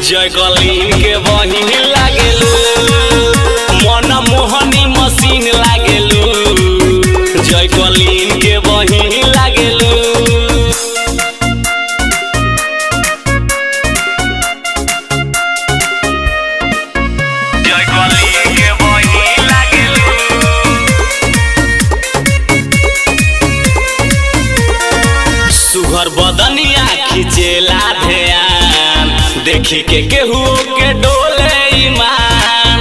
जय कलीन के बहिन लागेलू, मन मोहनी मशीन लागेलू, जय कलीन के बहिन लागेलू। जय कलीन के बहिन लागेलू, सुघर बदनिया खिचेला ध्यान, देखी के केहू के डोले ईमान,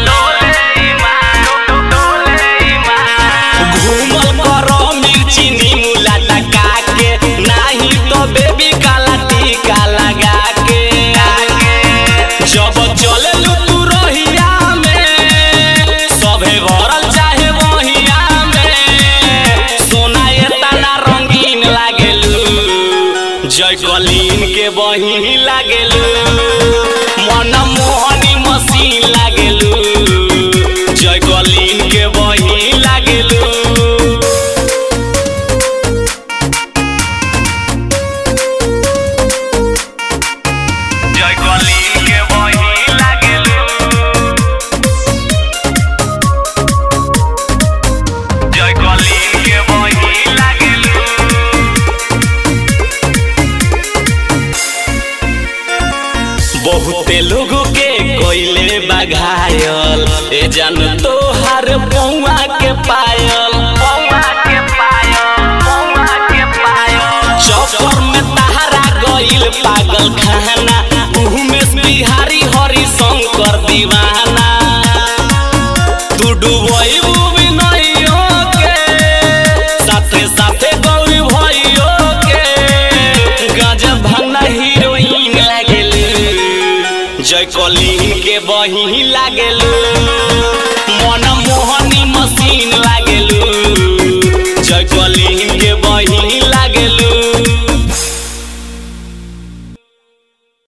घूमल करो मिर्ची नीमूला टका के, नाही तो बेबी काला टीका लगा के। जब चलेलू तू रहिया में, सभे भरल चाहे बहिया में, सोना एतना रंगीन लागेलू, जय कलीन के बहिन लागेलू, मन मोहनी मशीन लागेलू, जय कलीन के बहिन लागेलू। जय कलीन के बहिन लागेलू, जय कलीन के बहिन लागेलू। बहुते लोगों के कोइले बघायल, ए जान तोहार पौआ के पायल, पौआ के पायल, पौआ के पायल। चौपर में तहरा गइल पागल खाना, उमेश बिहारी हरि शंकर दीवाना, तू डूबई विनयो के, साथे साथे गौरी भइयो के, गजब भंगना हीरोइन लागेलू, जय कलीन के बहिन लागेलू।